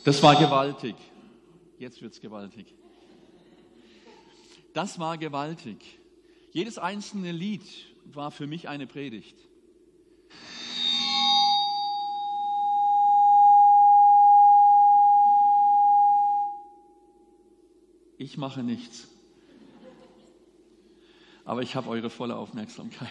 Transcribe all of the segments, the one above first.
Das war gewaltig. Jetzt wird's gewaltig. Das war gewaltig. Jedes einzelne Lied war für mich eine Predigt. Ich mache nichts. Aber ich habe eure volle Aufmerksamkeit.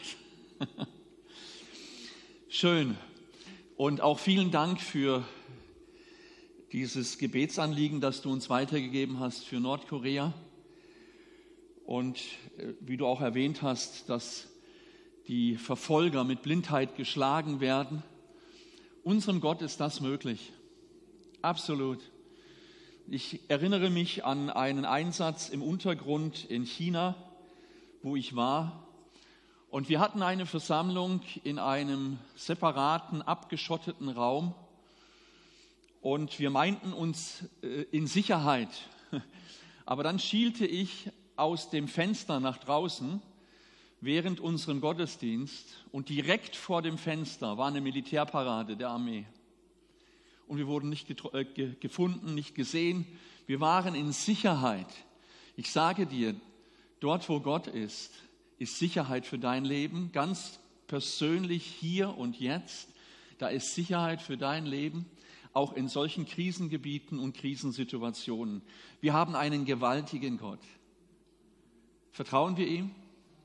Schön. Und auch vielen Dank für dieses Gebetsanliegen, das du uns weitergegeben hast für Nordkorea. Und wie du auch erwähnt hast, dass die Verfolger mit Blindheit geschlagen werden. Unserem Gott ist das möglich. Absolut. Ich erinnere mich an einen Einsatz im Untergrund in China, wo ich war. Und wir hatten eine Versammlung in einem separaten, abgeschotteten Raum. Und wir meinten uns in Sicherheit. Aber dann schielte ich aus dem Fenster nach draußen während unserem Gottesdienst. Und direkt vor dem Fenster war eine Militärparade der Armee. Und wir wurden nicht gefunden, nicht gesehen. Wir waren in Sicherheit. Ich sage dir, dort wo Gott ist Sicherheit für dein Leben. Ganz persönlich hier und jetzt, da ist Sicherheit für dein Leben. Auch in solchen Krisengebieten und Krisensituationen. Wir haben einen gewaltigen Gott. Vertrauen wir ihm?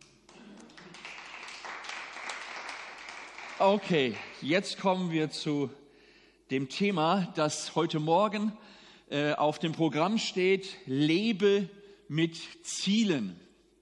Okay, jetzt kommen wir zu dem Thema, das heute Morgen auf dem Programm steht, Lebe mit Zielen.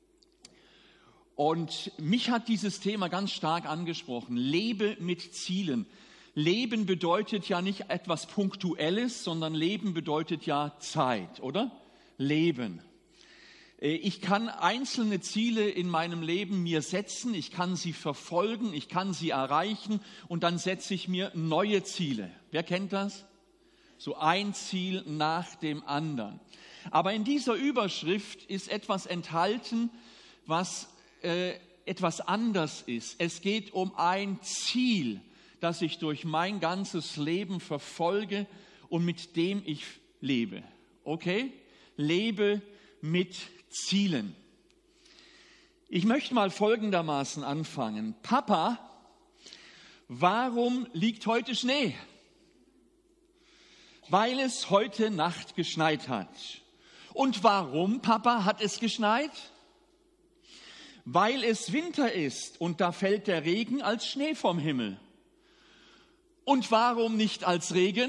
Und mich hat dieses Thema ganz stark angesprochen, Lebe mit Zielen. Leben bedeutet ja nicht etwas Punktuelles, sondern Leben bedeutet ja Zeit, oder? Leben. Ich kann einzelne Ziele in meinem Leben mir setzen, ich kann sie verfolgen, ich kann sie erreichen und dann setze ich mir neue Ziele. Wer kennt das? So ein Ziel nach dem anderen. Aber in dieser Überschrift ist etwas enthalten, was etwas anders ist. Es geht um ein Ziel, das ich durch mein ganzes Leben verfolge und mit dem ich lebe. Okay? Lebe mit Zielen. Ich möchte mal folgendermaßen anfangen. Papa, warum liegt heute Schnee? Weil es heute Nacht geschneit hat. Und warum, Papa, hat es geschneit? Weil es Winter ist und da fällt der Regen als Schnee vom Himmel. Und warum nicht als Regen?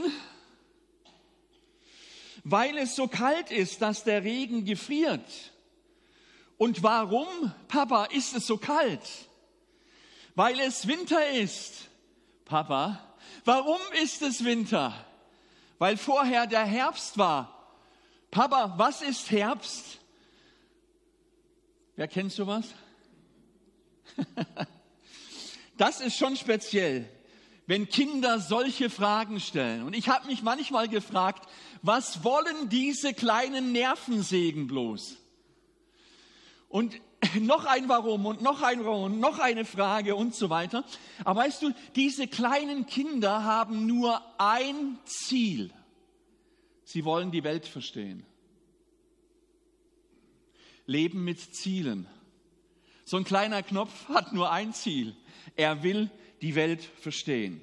Weil es so kalt ist, dass der Regen gefriert. Und warum, Papa, ist es so kalt? Weil es Winter ist. Papa, warum ist es Winter? Weil vorher der Herbst war. Papa, was ist Herbst? Wer kennt sowas? Das ist schon speziell, wenn Kinder solche Fragen stellen. Und ich habe mich manchmal gefragt, was wollen diese kleinen Nervensägen bloß? Und noch ein Warum und noch ein Warum und noch eine Frage und so weiter. Aber weißt du, diese kleinen Kinder haben nur ein Ziel. Sie wollen die Welt verstehen. Leben mit Zielen. So ein kleiner Knopf hat nur ein Ziel. Er will die Welt verstehen.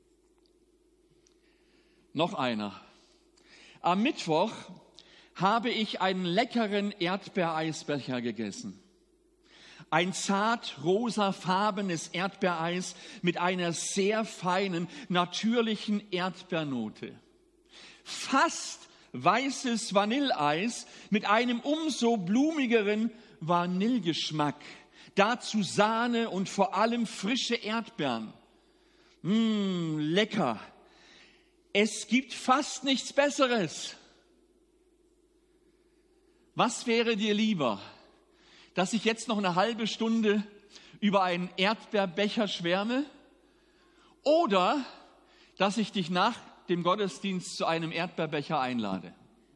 Noch einer. Am Mittwoch habe ich einen leckeren Erdbeereisbecher gegessen. Ein zart rosafarbenes Erdbeereis mit einer sehr feinen, natürlichen Erdbeernote. Fast weißes Vanilleeis mit einem umso blumigeren Vanillegeschmack. Dazu Sahne und vor allem frische Erdbeeren. Lecker. Es gibt fast nichts Besseres. Was wäre dir lieber, dass ich jetzt noch eine halbe Stunde über einen Erdbeerbecher schwärme oder dass ich dich nach dem Gottesdienst zu einem Erdbeerbecher einlade?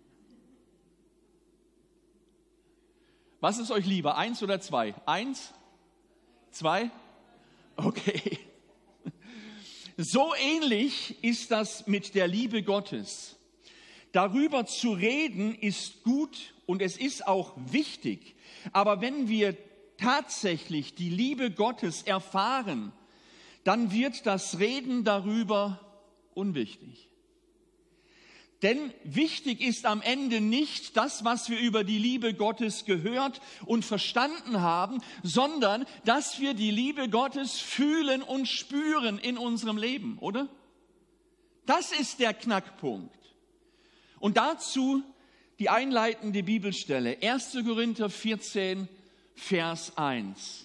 Was ist euch lieber, 1 oder 2? 1? 2? Okay. So ähnlich ist das mit der Liebe Gottes. Darüber zu reden ist gut und es ist auch wichtig. Aber wenn wir tatsächlich die Liebe Gottes erfahren, dann wird das Reden darüber unwichtig. Denn wichtig ist am Ende nicht das, was wir über die Liebe Gottes gehört und verstanden haben, sondern dass wir die Liebe Gottes fühlen und spüren in unserem Leben, oder? Das ist der Knackpunkt. Und dazu die einleitende Bibelstelle, 1. Korinther 14, Vers 1.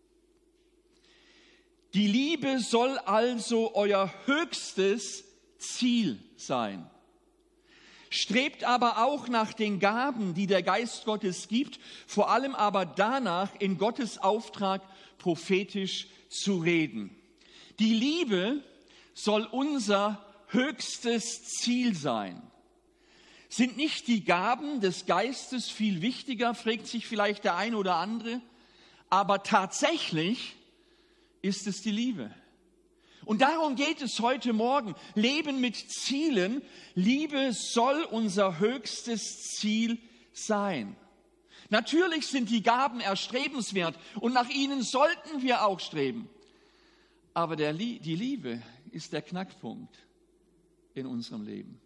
Die Liebe soll also euer höchstes Ziel sein. Strebt aber auch nach den Gaben, die der Geist Gottes gibt, vor allem aber danach, in Gottes Auftrag prophetisch zu reden. Die Liebe soll unser höchstes Ziel sein. Sind nicht die Gaben des Geistes viel wichtiger, fragt sich vielleicht der eine oder andere, aber tatsächlich ist es die Liebe. Und darum geht es heute Morgen. Leben mit Zielen. Liebe soll unser höchstes Ziel sein. Natürlich sind die Gaben erstrebenswert und nach ihnen sollten wir auch streben. Aber die Liebe ist der Knackpunkt in unserem Leben.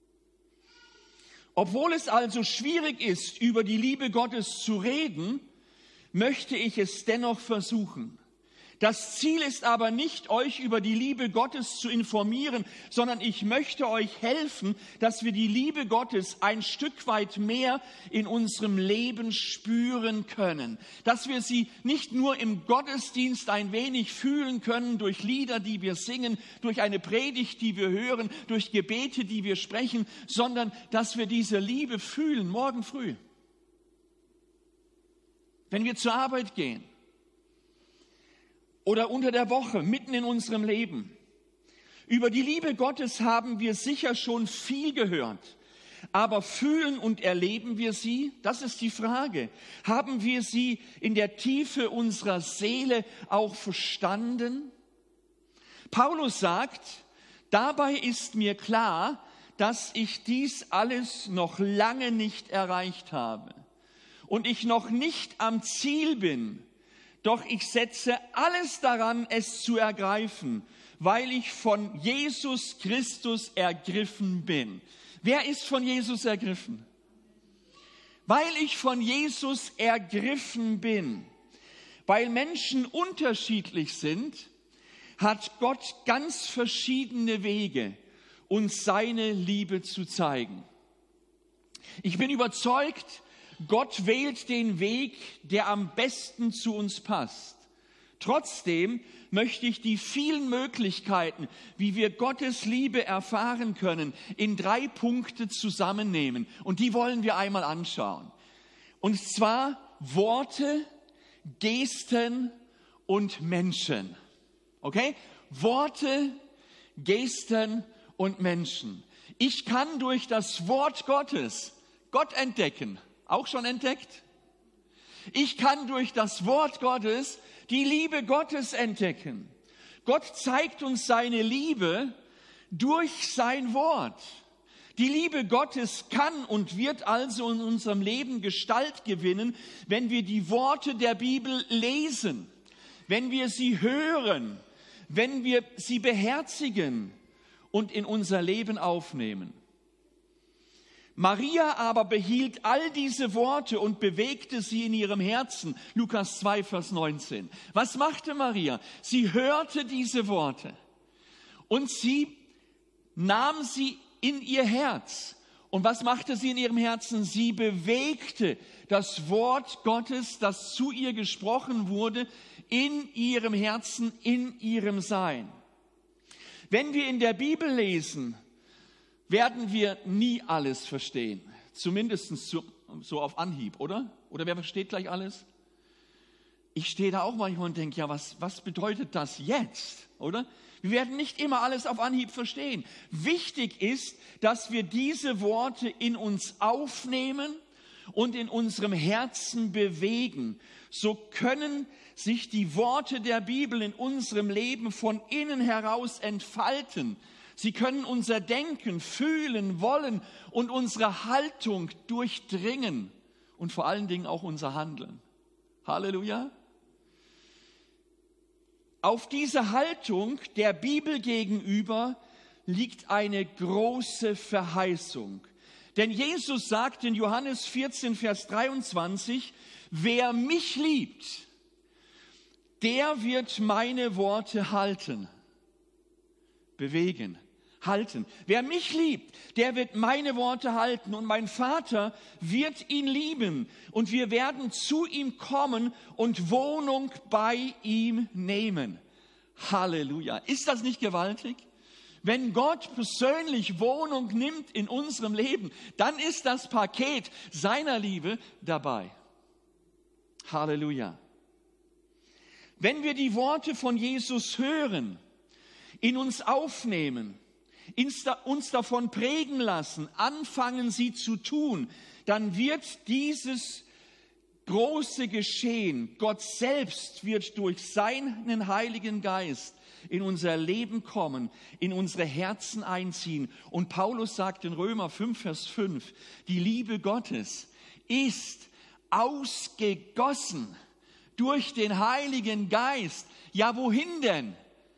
Obwohl es also schwierig ist, über die Liebe Gottes zu reden, möchte ich es dennoch versuchen. Das Ziel ist aber nicht, euch über die Liebe Gottes zu informieren, sondern ich möchte euch helfen, dass wir die Liebe Gottes ein Stück weit mehr in unserem Leben spüren können. Dass wir sie nicht nur im Gottesdienst ein wenig fühlen können, durch Lieder, die wir singen, durch eine Predigt, die wir hören, durch Gebete, die wir sprechen, sondern dass wir diese Liebe fühlen morgen früh. Wenn wir zur Arbeit gehen. Oder unter der Woche, mitten in unserem Leben. Über die Liebe Gottes haben wir sicher schon viel gehört. Aber fühlen und erleben wir sie? Das ist die Frage. Haben wir sie in der Tiefe unserer Seele auch verstanden? Paulus sagt, dabei ist mir klar, dass ich dies alles noch lange nicht erreicht habe und ich noch nicht am Ziel bin. Doch ich setze alles daran, es zu ergreifen, weil ich von Jesus Christus ergriffen bin. Wer ist von Jesus ergriffen? Weil ich von Jesus ergriffen bin. Weil Menschen unterschiedlich sind, hat Gott ganz verschiedene Wege, uns seine Liebe zu zeigen. Ich bin überzeugt, Gott wählt den Weg, der am besten zu uns passt. Trotzdem möchte ich die vielen Möglichkeiten, wie wir Gottes Liebe erfahren können, in 3 Punkte zusammennehmen. Und die wollen wir einmal anschauen. Und zwar Worte, Gesten und Menschen. Okay? Worte, Gesten und Menschen. Ich kann durch das Wort Gottes Gott entdecken. Auch schon entdeckt? Ich kann durch das Wort Gottes die Liebe Gottes entdecken. Gott zeigt uns seine Liebe durch sein Wort. Die Liebe Gottes kann und wird also in unserem Leben Gestalt gewinnen, wenn wir die Worte der Bibel lesen, wenn wir sie hören, wenn wir sie beherzigen und in unser Leben aufnehmen. Maria aber behielt all diese Worte und bewegte sie in ihrem Herzen. Lukas 2, Vers 19. Was machte Maria? Sie hörte diese Worte und sie nahm sie in ihr Herz. Und was machte sie in ihrem Herzen? Sie bewegte das Wort Gottes, das zu ihr gesprochen wurde, in ihrem Herzen, in ihrem Sein. Wenn wir in der Bibel lesen, werden wir nie alles verstehen. Zumindest so auf Anhieb, oder? Oder wer versteht gleich alles? Ich stehe da auch manchmal und denke, ja, was bedeutet das jetzt, oder? Wir werden nicht immer alles auf Anhieb verstehen. Wichtig ist, dass wir diese Worte in uns aufnehmen und in unserem Herzen bewegen. So können sich die Worte der Bibel in unserem Leben von innen heraus entfalten. Sie können unser Denken, Fühlen, Wollen und unsere Haltung durchdringen und vor allen Dingen auch unser Handeln. Halleluja. Auf diese Haltung der Bibel gegenüber liegt eine große Verheißung. Denn Jesus sagt in Johannes 14, Vers 23, wer mich liebt, der wird meine Worte halten, bewegen, halten. Wer mich liebt, der wird meine Worte halten und mein Vater wird ihn lieben und wir werden zu ihm kommen und Wohnung bei ihm nehmen. Halleluja. Ist das nicht gewaltig? Wenn Gott persönlich Wohnung nimmt in unserem Leben, dann ist das Paket seiner Liebe dabei. Halleluja. Wenn wir die Worte von Jesus hören, in uns aufnehmen, uns davon prägen lassen, anfangen sie zu tun, dann wird dieses große Geschehen, Gott selbst wird durch seinen Heiligen Geist in unser Leben kommen, in unsere Herzen einziehen. Und Paulus sagt in Römer 5, Vers 5, die Liebe Gottes ist ausgegossen durch den Heiligen Geist. Ja, wohin denn?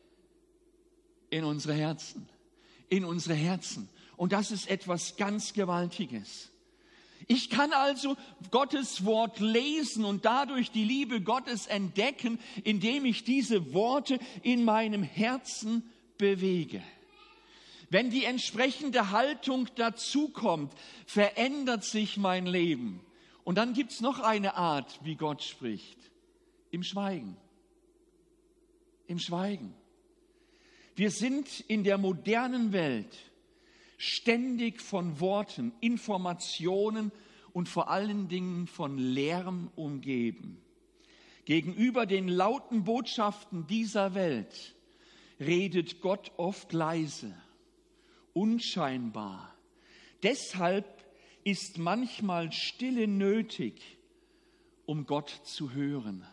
In unsere Herzen. In unsere Herzen. Und das ist etwas ganz Gewaltiges. Ich kann also Gottes Wort lesen und dadurch die Liebe Gottes entdecken, indem ich diese Worte in meinem Herzen bewege. Wenn die entsprechende Haltung dazukommt, verändert sich mein Leben. Und dann gibt es noch eine Art, wie Gott spricht. Im Schweigen. Im Schweigen. Wir sind in der modernen Welt ständig von Worten, Informationen und vor allen Dingen von Lärm umgeben. Gegenüber den lauten Botschaften dieser Welt redet Gott oft leise, unscheinbar. Deshalb ist manchmal Stille nötig, um Gott zu hören.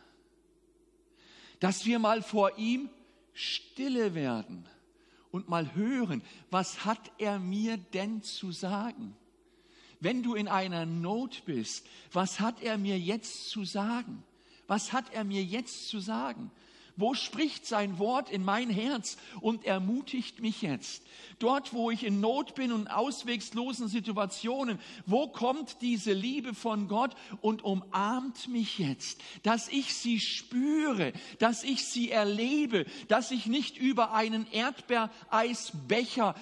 Dass wir mal vor ihm stille werden und mal hören, was hat er mir denn zu sagen? Wenn du in einer Not bist, was hat er mir jetzt zu sagen? Was hat er mir jetzt zu sagen? Wo spricht sein Wort in mein Herz und ermutigt mich jetzt? Dort, wo ich in Not bin und auswegslosen Situationen, wo kommt diese Liebe von Gott und umarmt mich jetzt, dass ich sie spüre, dass ich sie erlebe, dass ich nicht über einen Erdbeereisbecher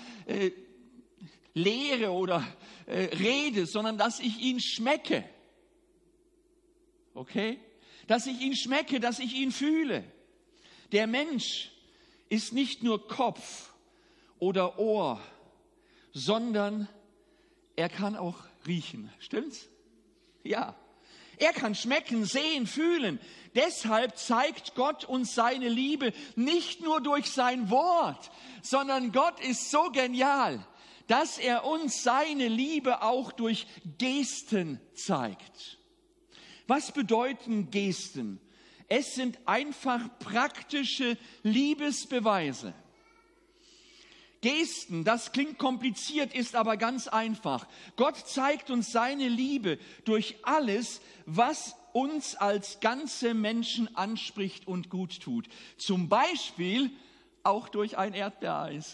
lehre oder rede, sondern dass ich ihn schmecke. Okay? Dass ich ihn schmecke, dass ich ihn fühle. Der Mensch ist nicht nur Kopf oder Ohr, sondern er kann auch riechen. Stimmt's? Ja. Er kann schmecken, sehen, fühlen. Deshalb zeigt Gott uns seine Liebe nicht nur durch sein Wort, sondern Gott ist so genial, dass er uns seine Liebe auch durch Gesten zeigt. Was bedeuten Gesten? Es sind einfach praktische Liebesbeweise. Gesten, das klingt kompliziert, ist aber ganz einfach. Gott zeigt uns seine Liebe durch alles, was uns als ganze Menschen anspricht und gut tut. Zum Beispiel auch durch ein Erdbeereis.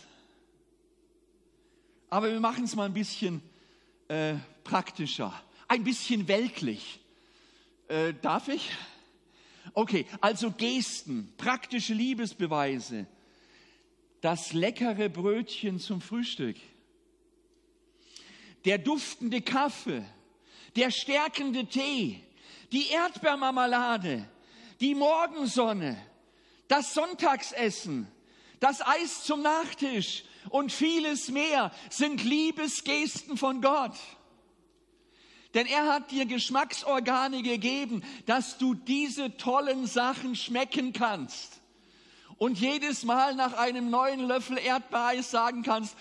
Aber wir machen es mal ein bisschen praktischer, ein bisschen weltlich. Darf ich? Okay, also Gesten, praktische Liebesbeweise. Das leckere Brötchen zum Frühstück. Der duftende Kaffee, der stärkende Tee, die Erdbeermarmelade, die Morgensonne, das Sonntagsessen, das Eis zum Nachtisch und vieles mehr sind Liebesgesten von Gott. Denn er hat dir Geschmacksorgane gegeben, dass du diese tollen Sachen schmecken kannst. Und jedes Mal nach einem neuen Löffel Erdbeereis sagen kannst,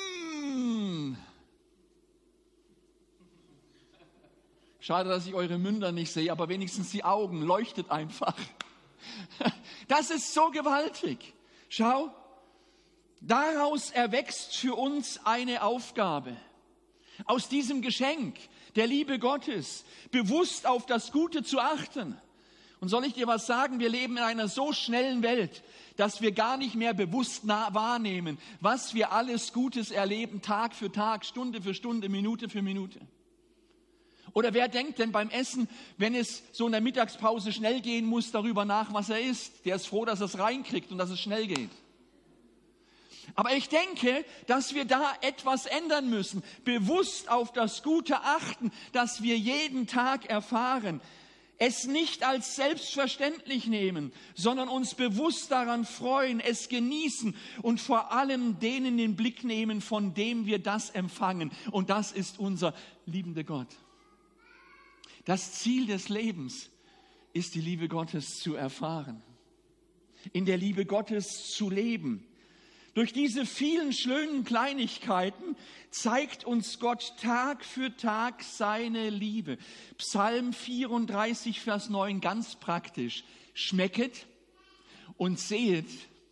Schade, dass ich eure Münder nicht sehe, aber wenigstens die Augen, leuchtet einfach. Das ist so gewaltig. Schau, Daraus erwächst für uns eine Aufgabe. Aus diesem Geschenk der Liebe Gottes bewusst auf das Gute zu achten. Und soll ich dir was sagen? Wir leben in einer so schnellen Welt, dass wir gar nicht mehr bewusst wahrnehmen, was wir alles Gutes erleben, Tag für Tag, Stunde für Stunde, Minute für Minute. Oder wer denkt denn beim Essen, wenn es so in der Mittagspause schnell gehen muss, darüber nach, was er isst? Der ist froh, dass er es reinkriegt und dass es schnell geht. Aber ich denke, dass wir da etwas ändern müssen. Bewusst auf das Gute achten, das wir jeden Tag erfahren. Es nicht als selbstverständlich nehmen, sondern uns bewusst daran freuen, es genießen und vor allem denen den Blick nehmen, von dem wir das empfangen. Und das ist unser liebender Gott. Das Ziel des Lebens ist, die Liebe Gottes zu erfahren, in der Liebe Gottes zu leben. Durch diese vielen schönen Kleinigkeiten zeigt uns Gott Tag für Tag seine Liebe. Psalm 34, Vers 9, ganz praktisch. Schmecket und sehet,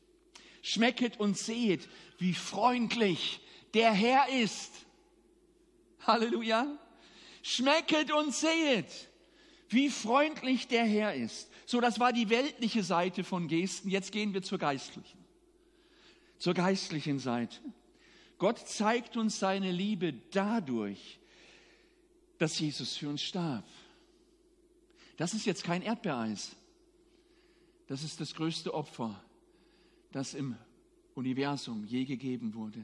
wie freundlich der Herr ist. Halleluja. Schmecket und sehet, wie freundlich der Herr ist. So, das war die weltliche Seite von Gesten. Jetzt gehen wir zur geistlichen Seite. Gott zeigt uns seine Liebe dadurch, dass Jesus für uns starb. Das ist jetzt kein Erdbeereis. Das ist das größte Opfer, das im Universum je gegeben wurde.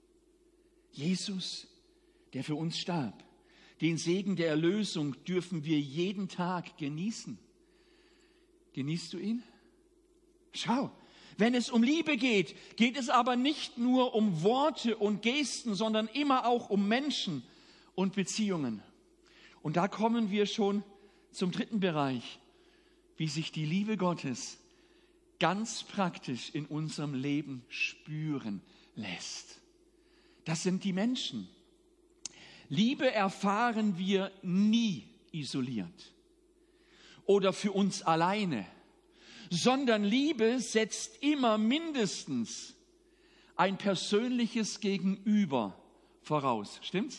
Jesus, der für uns starb. Den Segen der Erlösung dürfen wir jeden Tag genießen. Genießt du ihn? Schau, wenn es um Liebe geht, geht es aber nicht nur um Worte und Gesten, sondern immer auch um Menschen und Beziehungen. Und da kommen wir schon zum dritten Bereich, wie sich die Liebe Gottes ganz praktisch in unserem Leben spüren lässt. Das sind die Menschen. Liebe erfahren wir nie isoliert oder für uns alleine, sondern Liebe setzt immer mindestens ein persönliches Gegenüber voraus. Stimmt's?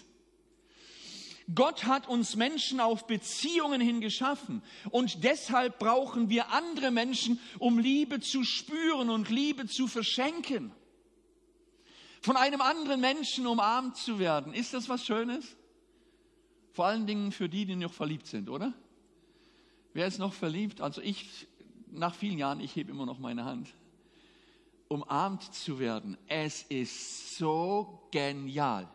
Gott hat uns Menschen auf Beziehungen hin geschaffen und deshalb brauchen wir andere Menschen, um Liebe zu spüren und Liebe zu verschenken. Von einem anderen Menschen umarmt zu werden, ist das was Schönes? Vor allen Dingen für die, die noch verliebt sind, oder? Wer ist noch verliebt? Also nach vielen Jahren, ich hebe immer noch meine Hand. Umarmt zu werden, es ist so genial,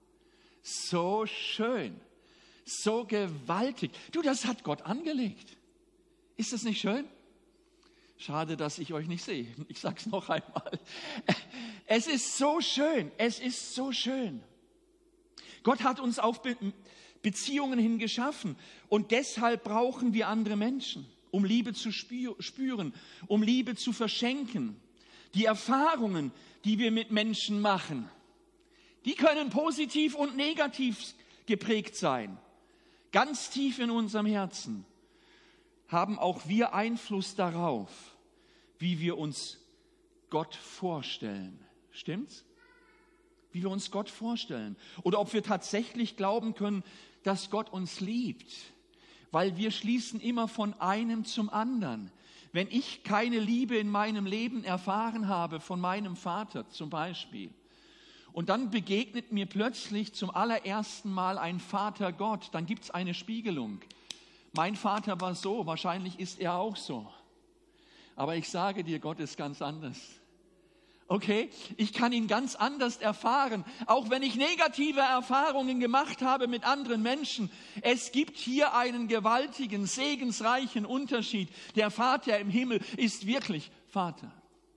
so schön, so gewaltig. Du, das hat Gott angelegt. Ist das nicht schön? Schade, dass ich euch nicht sehe. Ich sage es noch einmal. Es ist so schön, es ist so schön. Gott hat uns auf Beziehungen hin geschaffen und deshalb brauchen wir andere Menschen, um Liebe zu spüren, um Liebe zu verschenken. Die Erfahrungen, die wir mit Menschen machen, die können positiv und negativ geprägt sein. Ganz tief in unserem Herzen haben auch wir Einfluss darauf, wie wir uns Gott vorstellen. Stimmt's? Wie wir uns Gott vorstellen. Oder ob wir tatsächlich glauben können, dass Gott uns liebt. Weil wir schließen immer von einem zum anderen. Wenn ich keine Liebe in meinem Leben erfahren habe, von meinem Vater zum Beispiel, und dann begegnet mir plötzlich zum allerersten Mal ein Vater Gott, dann gibt es eine Spiegelung. Mein Vater war so, wahrscheinlich ist er auch so. Aber ich sage dir, Gott ist ganz anders. Okay, ich kann ihn ganz anders erfahren, auch wenn ich negative Erfahrungen gemacht habe mit anderen Menschen. Es gibt hier einen gewaltigen, segensreichen Unterschied. Der Vater im Himmel ist wirklich Vater.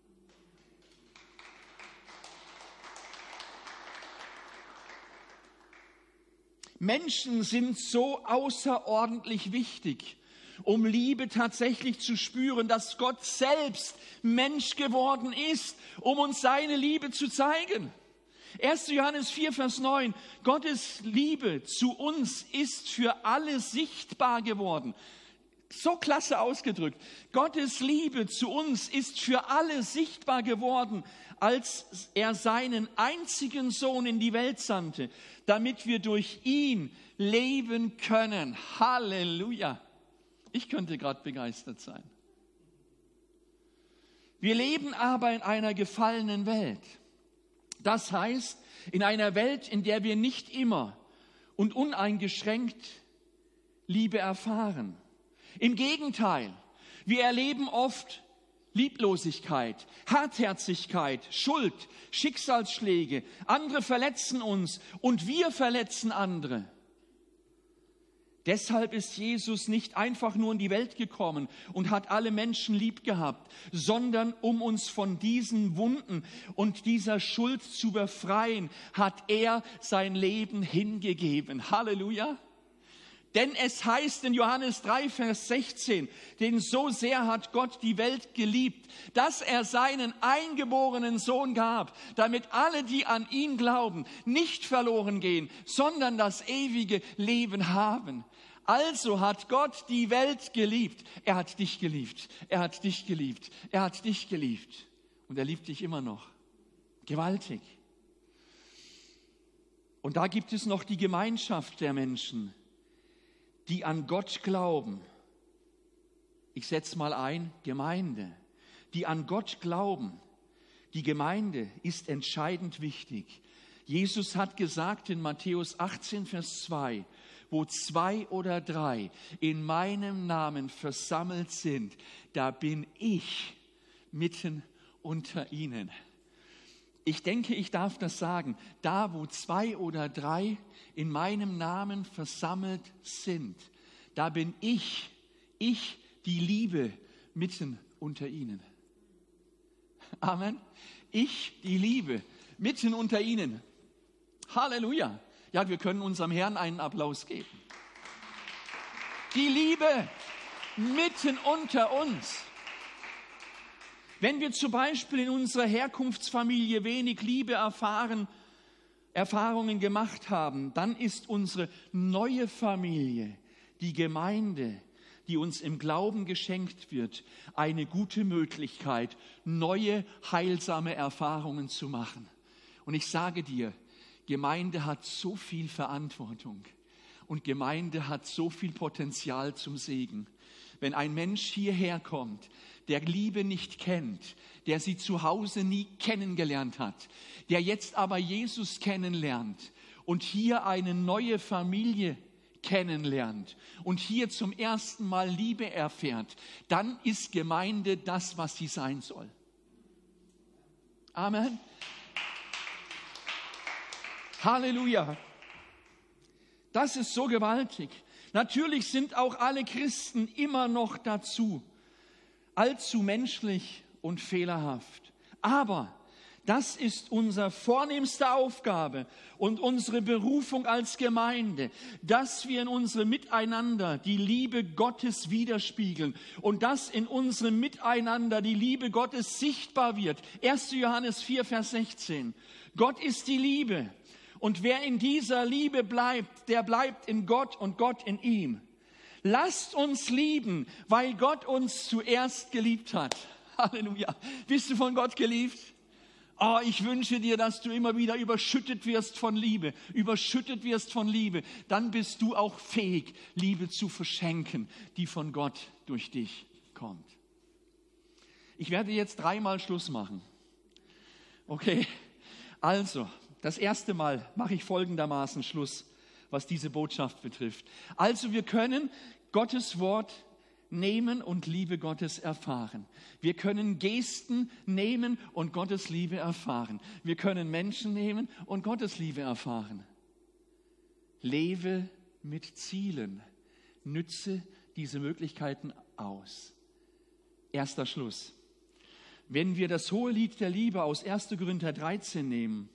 Menschen sind so außerordentlich wichtig, um Liebe tatsächlich zu spüren, dass Gott selbst Mensch geworden ist, um uns seine Liebe zu zeigen. 1. Johannes 4, Vers 9, Gottes Liebe zu uns ist für alle sichtbar geworden. So klasse ausgedrückt. Gottes Liebe zu uns ist für alle sichtbar geworden, als er seinen einzigen Sohn in die Welt sandte, damit wir durch ihn leben können. Halleluja. Ich könnte gerade begeistert sein. Wir leben aber in einer gefallenen Welt. Das heißt, in einer Welt, in der wir nicht immer und uneingeschränkt Liebe erfahren. Im Gegenteil, wir erleben oft Lieblosigkeit, Hartherzigkeit, Schuld, Schicksalsschläge. Andere verletzen uns und wir verletzen andere. Deshalb ist Jesus nicht einfach nur in die Welt gekommen und hat alle Menschen lieb gehabt, sondern um uns von diesen Wunden und dieser Schuld zu befreien, hat er sein Leben hingegeben. Halleluja! Denn es heißt in Johannes 3, Vers 16, denn so sehr hat Gott die Welt geliebt, dass er seinen eingeborenen Sohn gab, damit alle, die an ihn glauben, nicht verloren gehen, sondern das ewige Leben haben. Also hat Gott die Welt geliebt. Er hat dich geliebt. Er hat dich geliebt. Er hat dich geliebt. Und er liebt dich immer noch. Gewaltig. Und da gibt es noch die Gemeinschaft der Menschen, die an Gott glauben. Ich setze mal ein, Gemeinde. Die an Gott glauben. Die Gemeinde ist entscheidend wichtig. Jesus hat gesagt in Matthäus 18, Vers 2, wo 2 oder 3 in meinem Namen versammelt sind, da bin ich mitten unter ihnen. Ich denke, ich darf das sagen. Da, wo 2 oder 3 in meinem Namen versammelt sind, da bin ich, die Liebe, mitten unter ihnen. Amen. Ich, die Liebe, mitten unter ihnen. Halleluja. Ja, wir können unserem Herrn einen Applaus geben. Die Liebe mitten unter uns. Wenn wir zum Beispiel in unserer Herkunftsfamilie wenig Liebe Erfahrungen gemacht haben, dann ist unsere neue Familie, die Gemeinde, die uns im Glauben geschenkt wird, eine gute Möglichkeit, neue, heilsame Erfahrungen zu machen. Und ich sage dir, Gemeinde hat so viel Verantwortung und Gemeinde hat so viel Potenzial zum Segen. Wenn ein Mensch hierher kommt, der Liebe nicht kennt, der sie zu Hause nie kennengelernt hat, der jetzt aber Jesus kennenlernt und hier eine neue Familie kennenlernt und hier zum ersten Mal Liebe erfährt, dann ist Gemeinde das, was sie sein soll. Amen. Halleluja. Das ist so gewaltig. Natürlich sind auch alle Christen immer noch dazu allzu menschlich und fehlerhaft. Aber das ist unsere vornehmste Aufgabe und unsere Berufung als Gemeinde, dass wir in unserem Miteinander die Liebe Gottes widerspiegeln und dass in unserem Miteinander die Liebe Gottes sichtbar wird. 1. Johannes 4, Vers 16. Gott ist die Liebe. Und wer in dieser Liebe bleibt, der bleibt in Gott und Gott in ihm. Lasst uns lieben, weil Gott uns zuerst geliebt hat. Halleluja. Bist du von Gott geliebt? Oh, ich wünsche dir, dass du immer wieder überschüttet wirst von Liebe. Überschüttet wirst von Liebe. Dann bist du auch fähig, Liebe zu verschenken, die von Gott durch dich kommt. Ich werde jetzt 3-mal Schluss machen. Okay, also, das erste Mal mache ich folgendermaßen Schluss, was diese Botschaft betrifft. Also wir können Gottes Wort nehmen und Liebe Gottes erfahren. Wir können Gesten nehmen und Gottes Liebe erfahren. Wir können Menschen nehmen und Gottes Liebe erfahren. Lebe mit Zielen. Nütze diese Möglichkeiten aus. Erster Schluss. Wenn wir das Hohelied der Liebe aus 1. Korinther 13 nehmen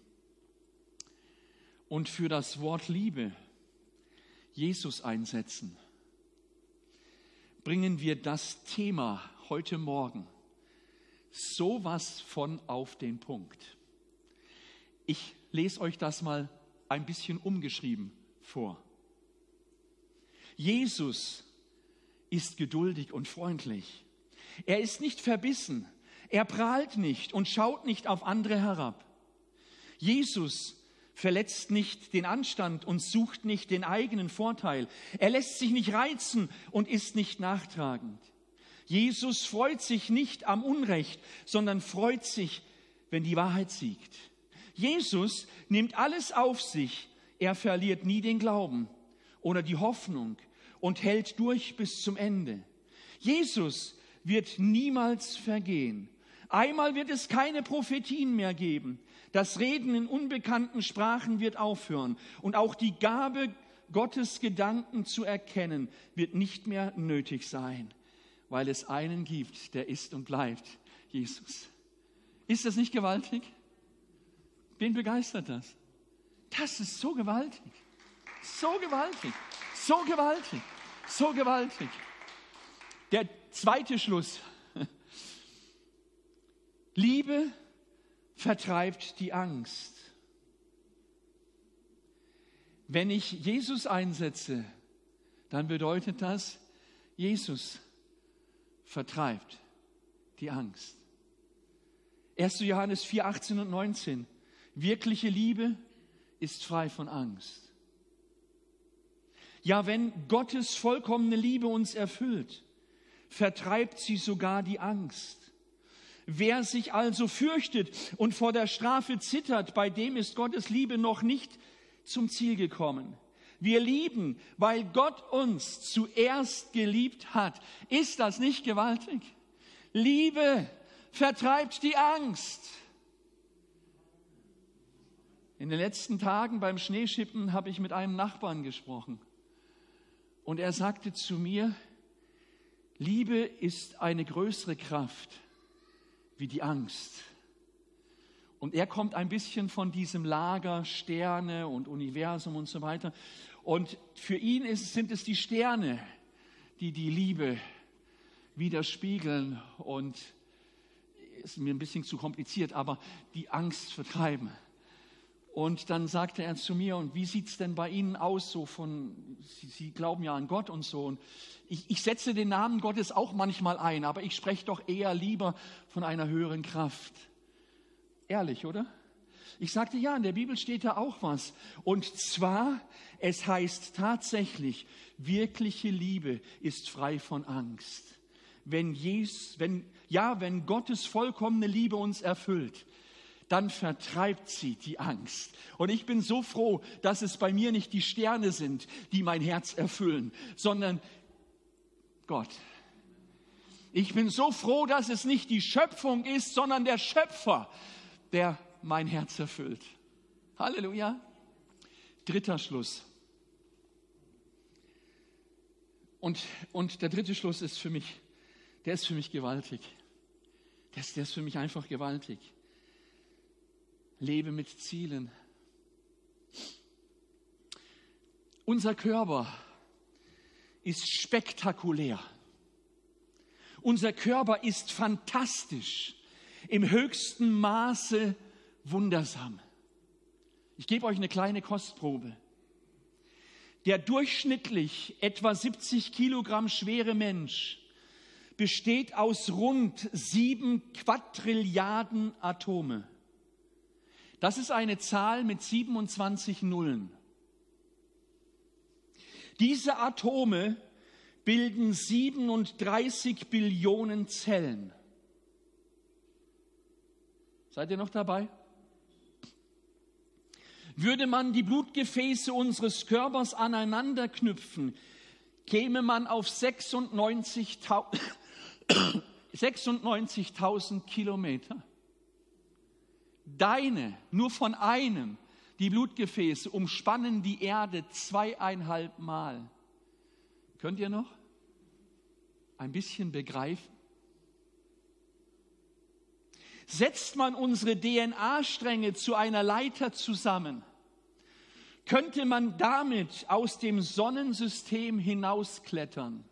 und für das Wort Liebe Jesus einsetzen, bringen wir das Thema heute Morgen sowas von auf den Punkt. Ich lese euch das mal ein bisschen umgeschrieben vor. Jesus ist geduldig und freundlich. Er ist nicht verbissen, er prahlt nicht und schaut nicht auf andere herab. Jesus verletzt nicht den Anstand und sucht nicht den eigenen Vorteil. Er lässt sich nicht reizen und ist nicht nachtragend. Jesus freut sich nicht am Unrecht, sondern freut sich, wenn die Wahrheit siegt. Jesus nimmt alles auf sich. Er verliert nie den Glauben oder die Hoffnung und hält durch bis zum Ende. Jesus wird niemals vergehen. Einmal wird es keine Prophetien mehr geben. Das Reden in unbekannten Sprachen wird aufhören. Und auch die Gabe, Gottes Gedanken zu erkennen, wird nicht mehr nötig sein, weil es einen gibt, der ist und bleibt, Jesus. Ist das nicht gewaltig? Wen begeistert das? Das ist so gewaltig. So gewaltig. So gewaltig. So gewaltig. Der zweite Schluss. Liebe vertreibt die Angst. Wenn ich Jesus einsetze, dann bedeutet das, Jesus vertreibt die Angst. 1. Johannes 4, 18 und 19. Wirkliche Liebe ist frei von Angst. Ja, wenn Gottes vollkommene Liebe uns erfüllt, vertreibt sie sogar die Angst. Wer sich also fürchtet und vor der Strafe zittert, bei dem ist Gottes Liebe noch nicht zum Ziel gekommen. Wir lieben, weil Gott uns zuerst geliebt hat. Ist das nicht gewaltig? Liebe vertreibt die Angst. In den letzten Tagen beim Schneeschippen habe ich mit einem Nachbarn gesprochen. Und er sagte zu mir, Liebe ist eine größere Kraft wie die Angst. Und er kommt ein bisschen von diesem Lager Sterne und Universum und so weiter. Und für ihn sind es die Sterne, die die Liebe widerspiegeln und ist mir ein bisschen zu kompliziert, aber die Angst vertreiben. Und dann sagte er zu mir, und wie sieht es denn bei Ihnen aus, so Sie glauben ja an Gott und so. Und ich setze den Namen Gottes auch manchmal ein, aber ich spreche doch eher lieber von einer höheren Kraft. Ehrlich, oder? Ich sagte, ja, in der Bibel steht da auch was. Und zwar, es heißt tatsächlich, wirkliche Liebe ist frei von Angst. Wenn Gottes vollkommene Liebe uns erfüllt, dann vertreibt sie die Angst. Und ich bin so froh, dass es bei mir nicht die Sterne sind, die mein Herz erfüllen, sondern Gott. Ich bin so froh, dass es nicht die Schöpfung ist, sondern der Schöpfer, der mein Herz erfüllt. Halleluja. Dritter Schluss. Und der dritte Schluss ist für mich, der ist für mich gewaltig. Der ist für mich einfach gewaltig. Lebe mit Zielen. Unser Körper ist spektakulär. Unser Körper ist fantastisch, im höchsten Maße wundersam. Ich gebe euch eine kleine Kostprobe. Der durchschnittlich etwa 70 Kilogramm schwere Mensch besteht aus rund 7 Quadrilliarden Atome. Das ist eine Zahl mit 27 Nullen. Diese Atome bilden 37 Billionen Zellen. Seid ihr noch dabei? Würde man die Blutgefäße unseres Körpers aneinander knüpfen, käme man auf 96.000 Kilometer. Nur von einem, die Blutgefäße umspannen die Erde 2,5 Mal. Könnt ihr noch ein bisschen begreifen? Setzt man unsere DNA-Stränge zu einer Leiter zusammen, könnte man damit aus dem Sonnensystem hinausklettern.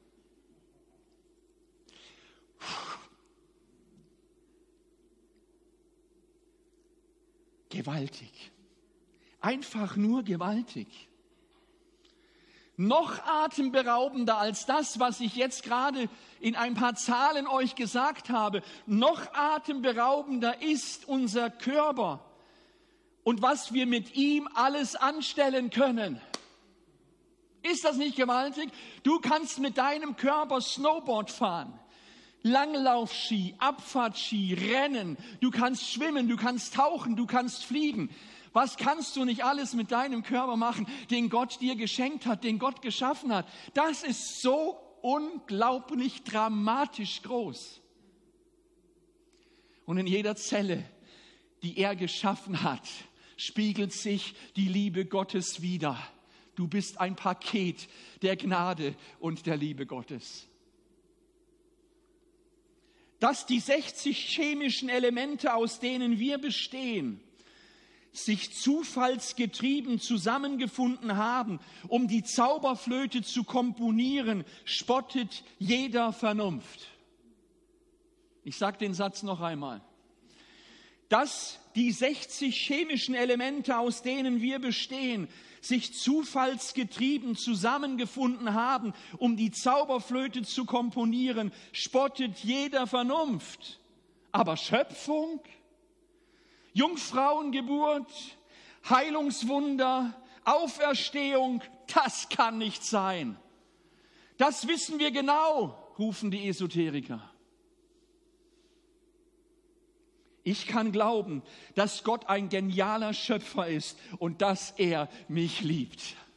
Gewaltig. Einfach nur gewaltig. Noch atemberaubender als das, was ich jetzt gerade in ein paar Zahlen euch gesagt habe, noch atemberaubender ist unser Körper und was wir mit ihm alles anstellen können. Ist das nicht gewaltig? Du kannst mit deinem Körper Snowboard fahren, Langlaufski, Abfahrtski, Rennen, du kannst schwimmen, du kannst tauchen, du kannst fliegen. Was kannst du nicht alles mit deinem Körper machen, den Gott dir geschenkt hat, den Gott geschaffen hat? Das ist so unglaublich dramatisch groß. Und in jeder Zelle, die er geschaffen hat, spiegelt sich die Liebe Gottes wider. Du bist ein Paket der Gnade und der Liebe Gottes. Dass die 60 chemischen Elemente, aus denen wir bestehen, sich zufallsgetrieben zusammengefunden haben, um die Zauberflöte zu komponieren, spottet jeder Vernunft. Ich sage den Satz noch einmal. Dass die 60 chemischen Elemente, aus denen wir bestehen, sich zufallsgetrieben zusammengefunden haben, um die Zauberflöte zu komponieren, spottet jeder Vernunft. Aber Schöpfung, Jungfrauengeburt, Heilungswunder, Auferstehung, das kann nicht sein. Das wissen wir genau, rufen die Esoteriker. Ich kann glauben, dass Gott ein genialer Schöpfer ist und dass er mich liebt.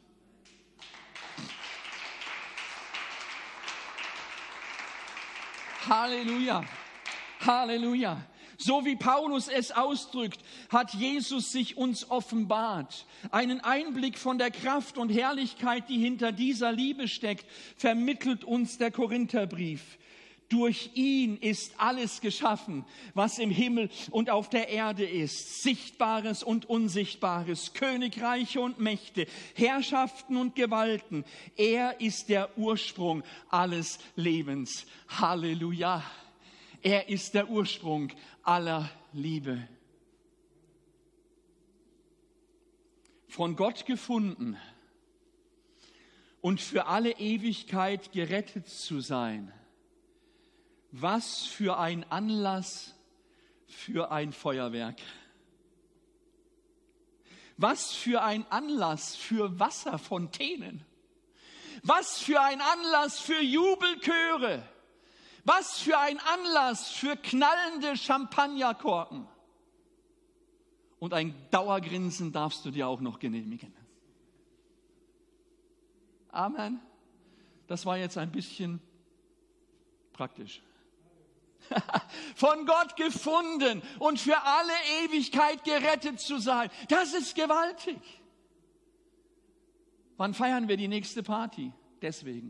Halleluja, Halleluja. So wie Paulus es ausdrückt, hat Jesus sich uns offenbart. Einen Einblick von der Kraft und Herrlichkeit, die hinter dieser Liebe steckt, vermittelt uns der Korintherbrief. Durch ihn ist alles geschaffen, was im Himmel und auf der Erde ist, Sichtbares und Unsichtbares, Königreiche und Mächte, Herrschaften und Gewalten. Er ist der Ursprung alles Lebens. Halleluja! Er ist der Ursprung aller Liebe. Von Gott gefunden und für alle Ewigkeit gerettet zu sein. Was für ein Anlass für ein Feuerwerk. Was für ein Anlass für Wasserfontänen. Was für ein Anlass für Jubelchöre. Was für ein Anlass für knallende Champagnerkorken. Und ein Dauergrinsen darfst du dir auch noch genehmigen. Amen. Das war jetzt ein bisschen praktisch. Von Gott gefunden und für alle Ewigkeit gerettet zu sein. Das ist gewaltig. Wann feiern wir die nächste Party? Deswegen.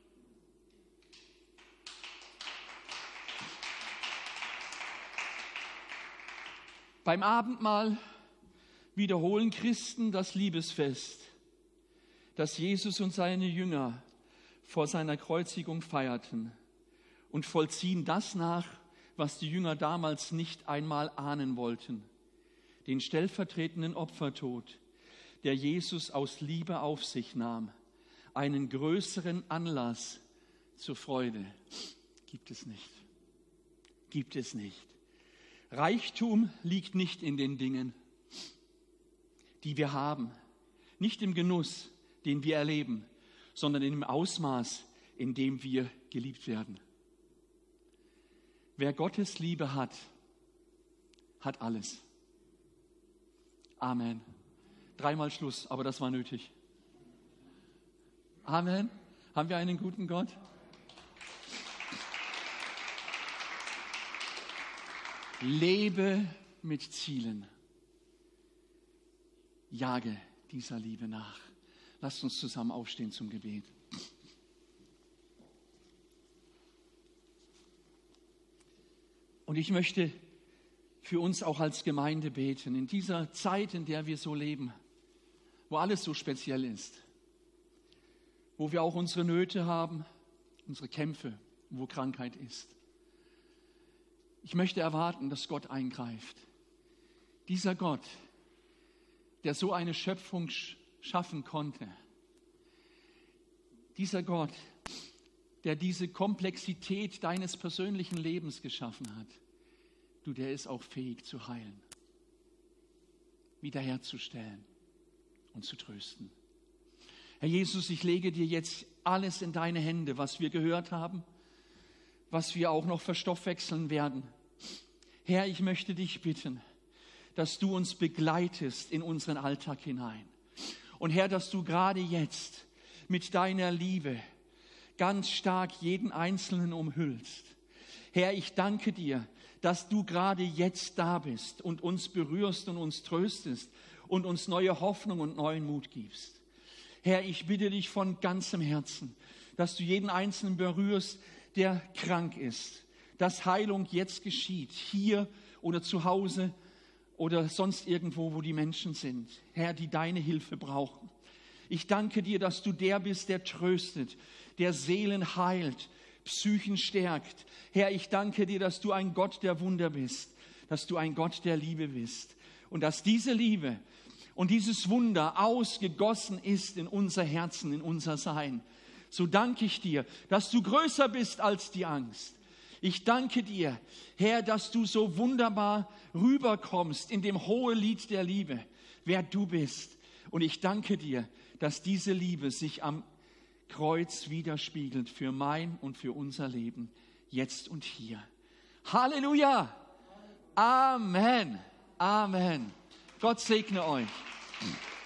Beim Abendmahl wiederholen Christen das Liebesfest, das Jesus und seine Jünger vor seiner Kreuzigung feierten und vollziehen das nach, was die Jünger damals nicht einmal ahnen wollten, den stellvertretenden Opfertod, der Jesus aus Liebe auf sich nahm. Einen größeren Anlass zur Freude gibt es nicht. Gibt es nicht. Reichtum liegt nicht in den Dingen, die wir haben, nicht im Genuss, den wir erleben, sondern im Ausmaß, in dem wir geliebt werden. Wer Gottes Liebe hat, hat alles. Amen. 3-mal Schluss, aber das war nötig. Amen. Haben wir einen guten Gott? Lebe mit Zielen. Jage dieser Liebe nach. Lasst uns zusammen aufstehen zum Gebet. Und ich möchte für uns auch als Gemeinde beten, in dieser Zeit, in der wir so leben, wo alles so speziell ist, wo wir auch unsere Nöte haben, unsere Kämpfe, wo Krankheit ist. Ich möchte erwarten, dass Gott eingreift. Dieser Gott, der so eine Schöpfung schaffen konnte, Dieser Gott, der diese Komplexität deines persönlichen Lebens geschaffen hat, der ist auch fähig zu heilen, wiederherzustellen und zu trösten. Herr Jesus, ich lege dir jetzt alles in deine Hände, was wir gehört haben, was wir auch noch verstoffwechseln werden. Herr, ich möchte dich bitten, dass du uns begleitest in unseren Alltag hinein. Und Herr, dass du gerade jetzt mit deiner Liebe ganz stark jeden Einzelnen umhüllst. Herr, ich danke dir, dass du gerade jetzt da bist und uns berührst und uns tröstest und uns neue Hoffnung und neuen Mut gibst. Herr, ich bitte dich von ganzem Herzen, dass du jeden Einzelnen berührst, der krank ist, dass Heilung jetzt geschieht, hier oder zu Hause oder sonst irgendwo, wo die Menschen sind. Herr, die deine Hilfe brauchen. Ich danke dir, dass du der bist, der tröstet, der Seelen heilt, Psychen stärkt. Herr, ich danke dir, dass du ein Gott der Wunder bist, dass du ein Gott der Liebe bist und dass diese Liebe und dieses Wunder ausgegossen ist in unser Herzen, in unser Sein. So danke ich dir, dass du größer bist als die Angst. Ich danke dir, Herr, dass du so wunderbar rüberkommst in dem hohen Lied der Liebe, wer du bist. Und ich danke dir, dass diese Liebe sich am Kreuz widerspiegelt für mein und für unser Leben, jetzt und hier. Halleluja! Amen! Amen! Gott segne euch.